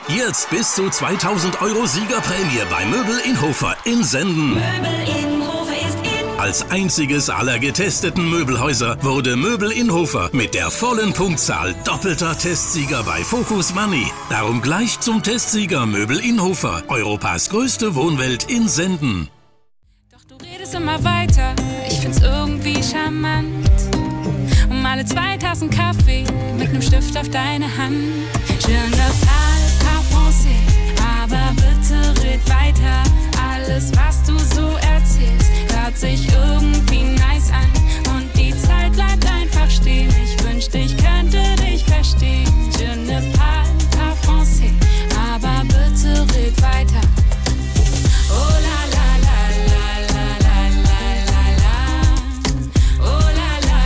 Jetzt bis zu 2000 Euro Siegerprämie bei Möbel in Hofer in Senden. Möbel in Hofer ist in. Als einziges aller getesteten Möbelhäuser wurde Möbel in Hofer mit der vollen Punktzahl doppelter Testsieger bei Focus Money. Darum gleich zum Testsieger Möbel in Hofer, Europas größte Wohnwelt in Senden. Doch du redest immer weiter, ich find's irgendwie charmant. Alle 2 Tassen Kaffee mit nem Stift auf deine Hand. Je ne parle pas français, aber bitte red weiter. Alles, was du so erzählst, hört sich irgendwie nice an. Und die Zeit bleibt einfach stehen. Ich wünschte, ich könnte dich verstehen. Je ne parle pas français, aber bitte red weiter. Oh la la la la la la la la la. Oh la la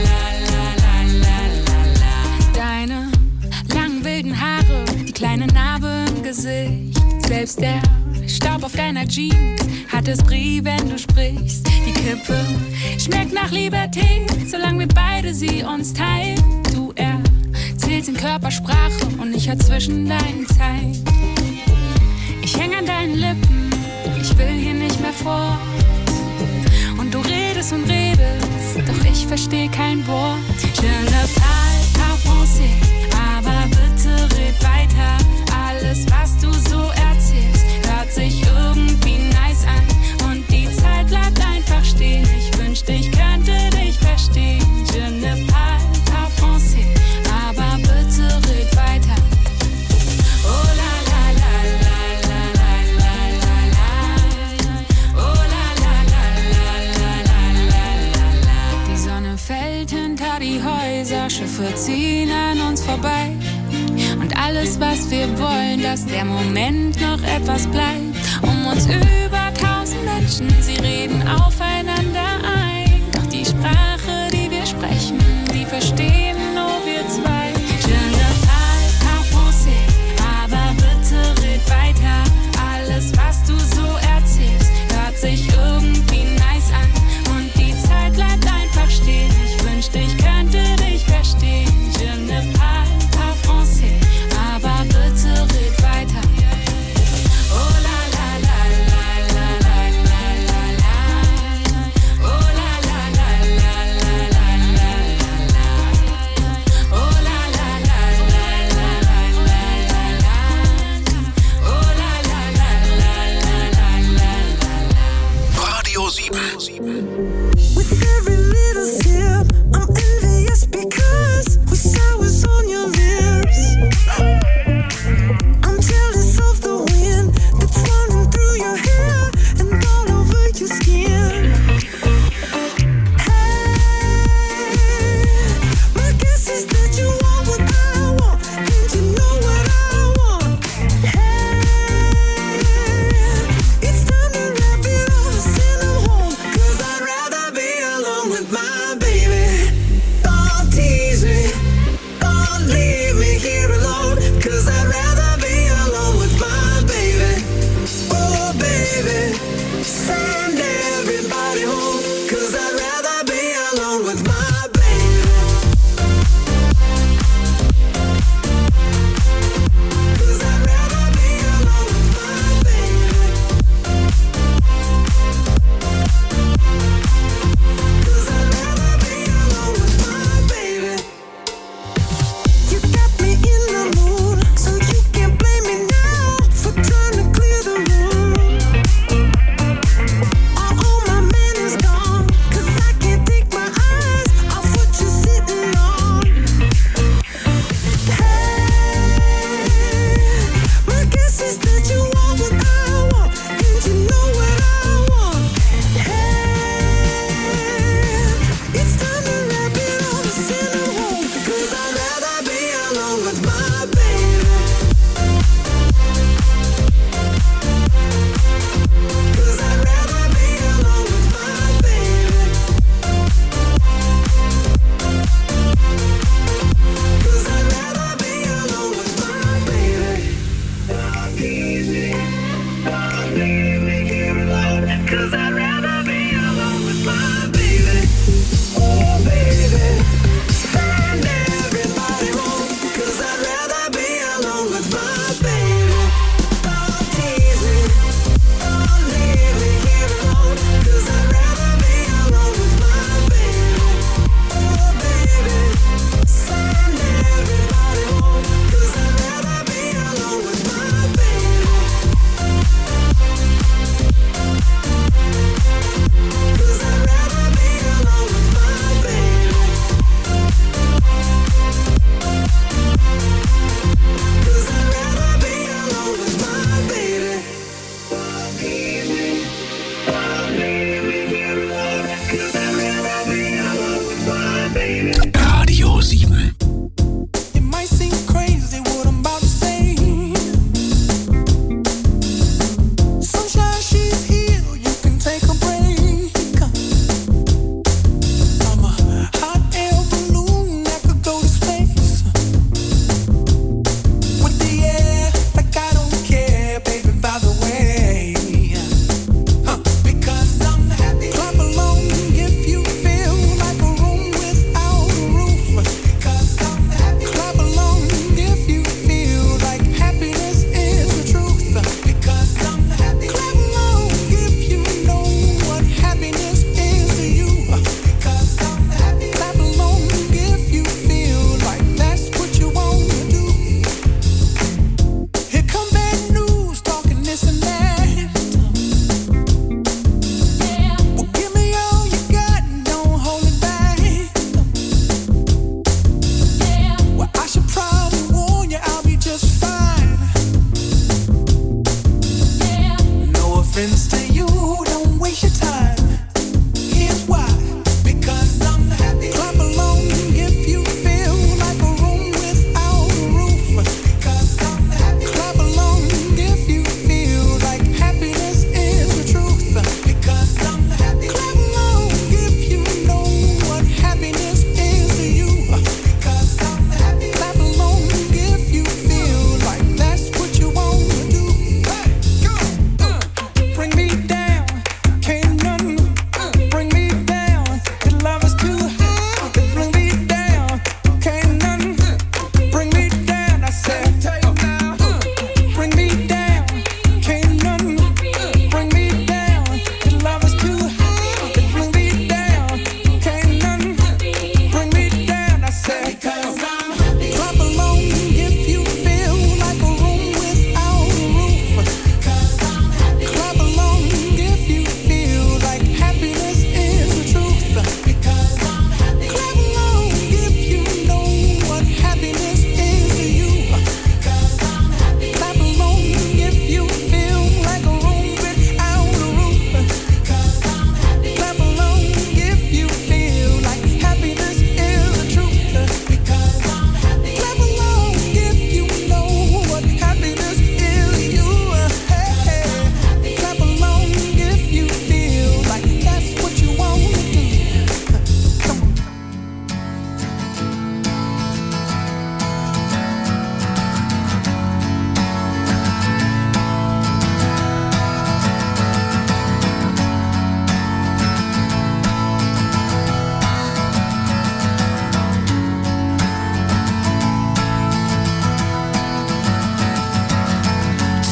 la la la. Deine langen wilden Haare, die kleine Narbe im Gesicht. Selbst der Staub auf deiner Jeans hat Esprit, wenn du sprichst. Die Kippe schmeckt nach Liberté, solange wir beide sie uns teilen. Du erzählst in Körpersprache und ich hör zwischen deinen Zeilen. Ich häng an deinen Lippen, ich will hier nicht mehr fort. Und du redest und redest, doch ich versteh kein Wort. Je ne parle pas français, aber bitte red weiter. Alles, was du so erzählst, hört sich irgendwie nice an. Und die Zeit bleibt einfach stehen. Ich wünschte, ich könnte dich verstehen. Je ne parle pas français, aber bitte red weiter. Oh la la la la la la la la. Oh la la la la la la la. Die Sonne fällt hinter die Häuser, Schiffe ziehen an uns vorbei. Und alles, was wir wollen, dass der Moment noch etwas bleibt. Um uns über 1000 Menschen, sie reden aufeinander ein. Doch die Sprache, die wir sprechen, die verstehen nur wir zwei. Je ne parle pas français, aber bitte red weiter. Alles, was du so erzählst, hört sich irgendwie nice an. Und die Zeit bleibt einfach stehen. Ich wünschte, ich könnte dich verstehen. Je ne parle pas français, aber bitte red weiter. Oh la la la la la la la la la.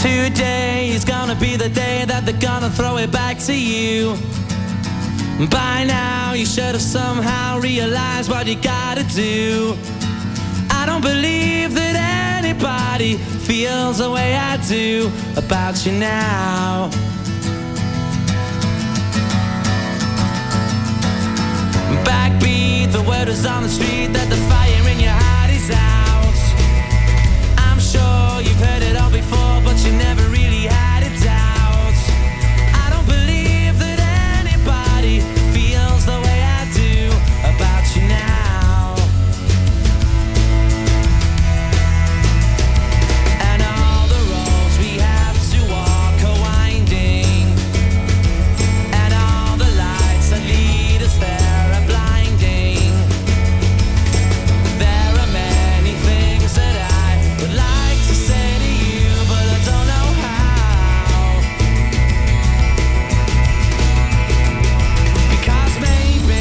Today is gonna be the day that they're gonna throw it back to you. By now you should have somehow realized what you gotta do. I don't believe that anybody feels the way I do about you now. Backbeat, the word is on the street that the fire in your heart is out. I'm sure you've heard it all before, but you never really had a doubt. I don't believe that anybody feels the way I do about you now. And all the roads we have to walk are winding, and all the lights that lead us there are blinding. There are many things that I would like to say to you, but I don't know how. Because maybe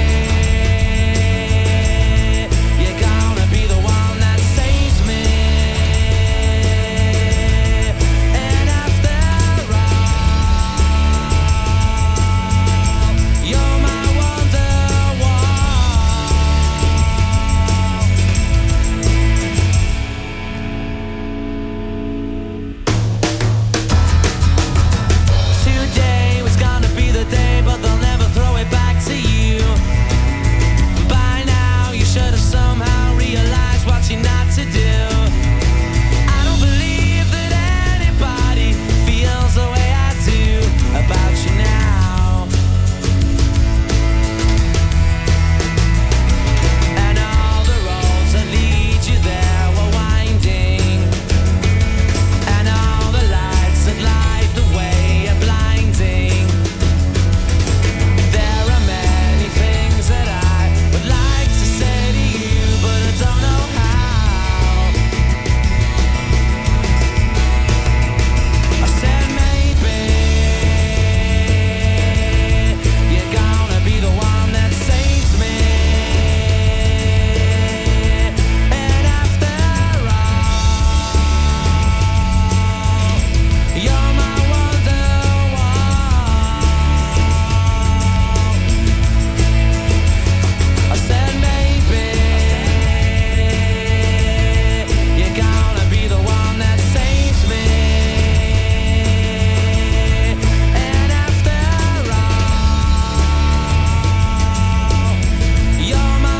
you're gonna be the one that saves me. And after all, you're my Wonderwall. Today was gonna be the day, but they'll never throw it back to you. By now you should have somehow realized what you're not to do. I don't believe that anybody feels the way I do about you now. And all the roads that lead you there were winding, and all the lights that light the way are blinding. There are many things that I would like to say to you, but I don't know how. I said maybe you're gonna be the one that saves me. And after all, you're my Wonderwall. I said maybe you're gonna be the one that saves me. And after all, you're my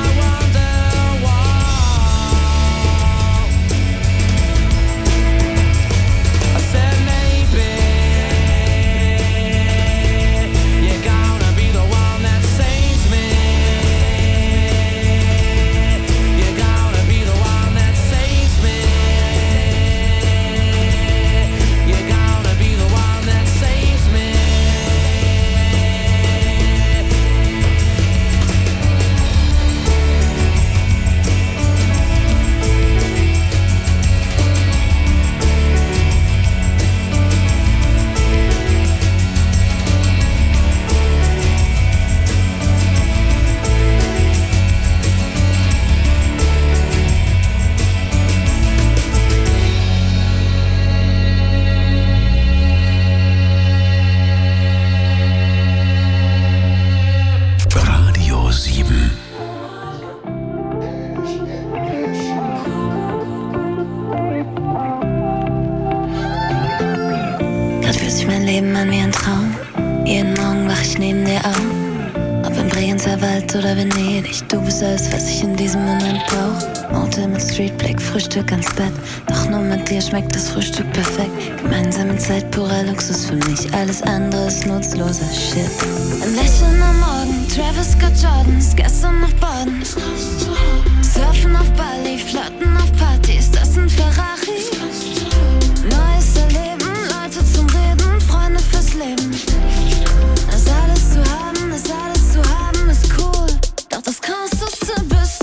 Wonderwall. I said maybe you're gonna be the one that saves me. You're gonna be the one that saves me. You're gonna be the one that saves me. Radio 7. Grad fühlt sich mein Leben an wie ein Traum. Jeden Morgen wach ich neben dir auf. Ob im Bregenzer Wald oder Venedig, du bist alles, was ich in diesem Moment brauch. Motel mit Streetblick, Frühstück ans Bett. Doch nur mit dir schmeckt das Frühstück perfekt. Gemeinsame Zeit, purer Luxus für mich. Alles andere ist nutzloser Shit. Ein Lächeln am Morgen, Travis Scott Jordans, gestern noch baden. Surfen auf Bali, flirten auf Partys, das sind Ferrari. Neues Erleben, Leute zum Reden, Freunde fürs Leben. Das alles zu haben, ist cool. Doch das Krasseste bist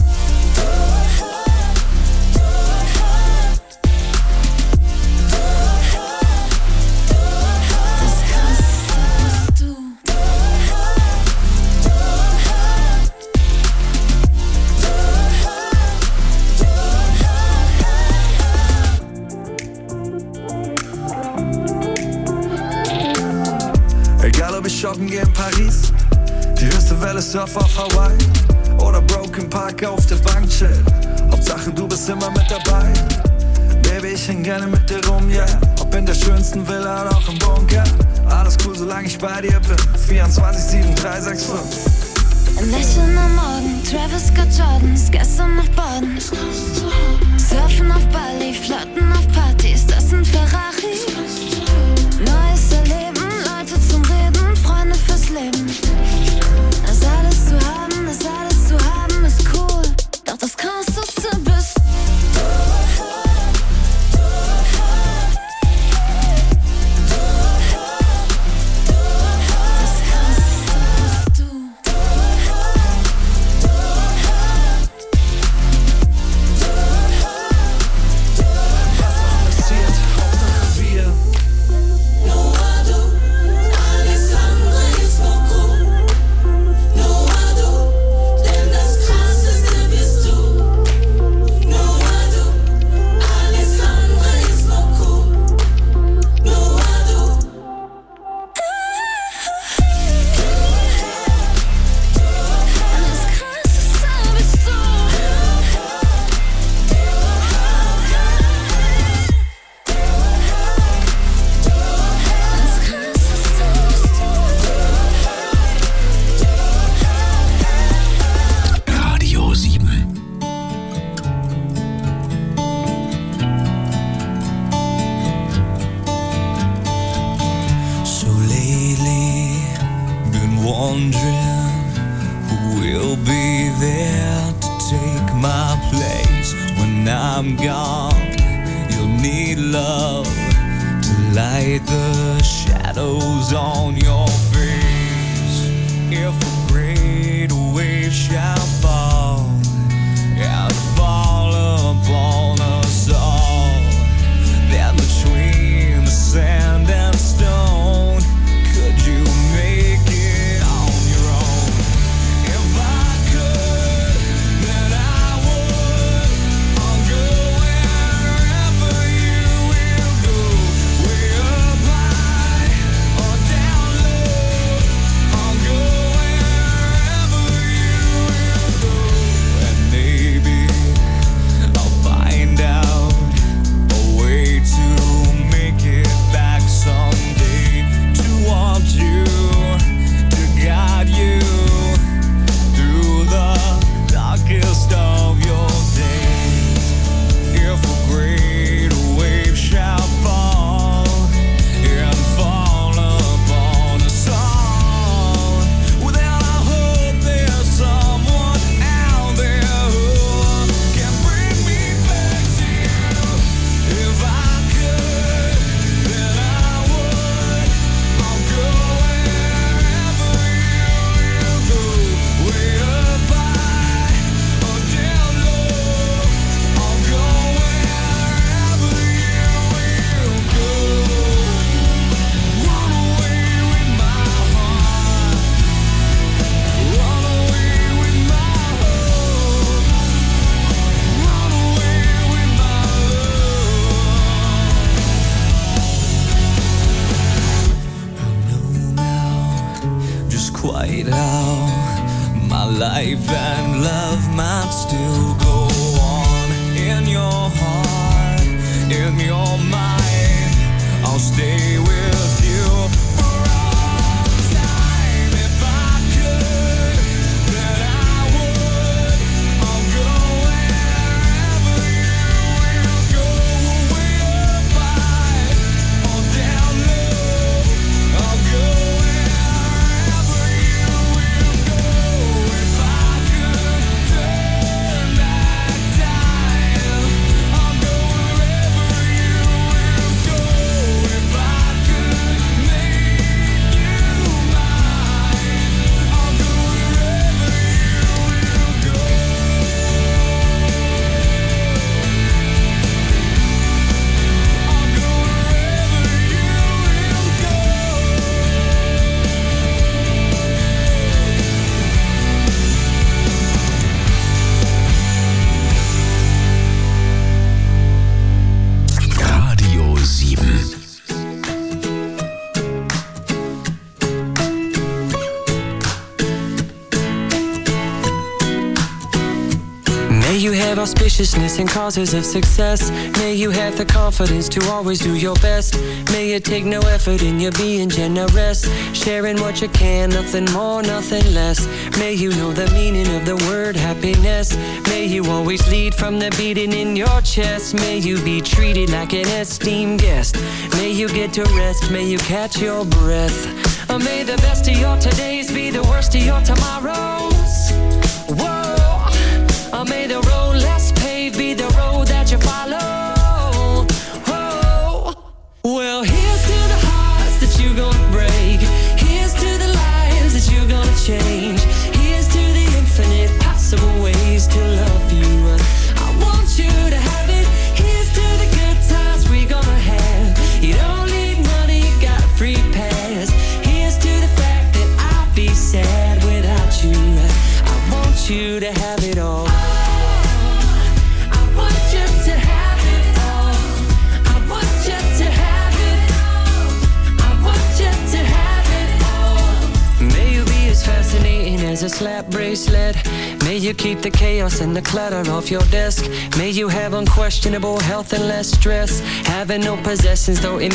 shoppen gehen in Paris. Die höchste Welle Surf auf Hawaii. Oder Broken Park auf der Bank chill. Hauptsache du bist immer mit dabei. Baby, ich häng gerne mit dir rum, yeah. Ob in der schönsten Villa oder auch im Bunker. Alles cool, solange ich bei dir bin. 24/7, 365. Ein Lächeln am Morgen, Travis Scott Jordans, gestern noch baden. Surfen auf Bali, flirten auf Partys, das sind Ferrari. Neues Erleben, Leute zum Reden, Freunde fürs Leben. Das alles zu haben, ist cool. Doch das Krasseste bist du. auspiciousness and causes of success. May you have the confidence to always do your best. May it take no effort in you being generous, sharing what you can, nothing more, nothing less. May you know the meaning of the word happiness. May you always lead from the beating in your chest. May you be treated like an esteemed guest. May you get to rest, may you catch your breath. May the best of your todays be the worst of your tomorrows. Whoa. May the road less paved be the road that you follow. Whoa. Well, here's to the hearts that you're gonna break. Here's to the lives that you're gonna change. Here's to the infinite possible ways to love you. I want you to have it. Here's to the good times we're gonna have. You don't need money, you got a free pass. Here's to the fact that I'll be sad without you. I want you to have it all. As a slap bracelet, may you keep the chaos and the clutter off your desk. May you have unquestionable health and less stress. Having no possessions though it